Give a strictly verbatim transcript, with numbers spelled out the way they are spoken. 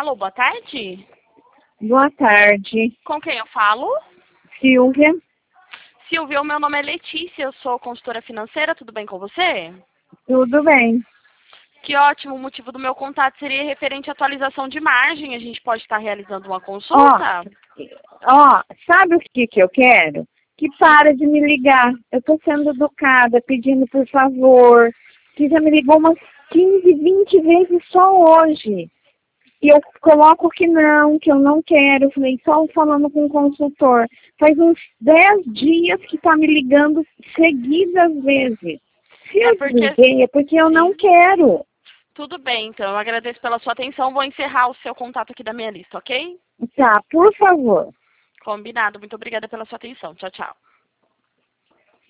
Alô, boa tarde. Boa tarde. Com quem eu falo? Silvia. Silvia, o meu nome é Letícia, eu sou consultora financeira, tudo bem com você? Tudo bem. Que ótimo, o motivo do meu contato seria referente à atualização de margem. A gente pode estar realizando uma consulta? Ó, ó, sabe o que que eu quero? Que para de me ligar. Eu tô sendo educada, pedindo por favor. Que já me ligou umas quinze, vinte vezes só hoje. E eu coloco que não, que eu não quero. Falei, só falando com o consultor. Faz uns dez dias que tá me ligando seguidas vezes. Se É eu porque... desliguei, é porque eu Sim. não quero. Tudo bem, então. Eu agradeço pela sua atenção. Vou encerrar o seu contato aqui da minha lista, ok? Tá, por favor. Combinado. Muito obrigada pela sua atenção. Tchau, tchau.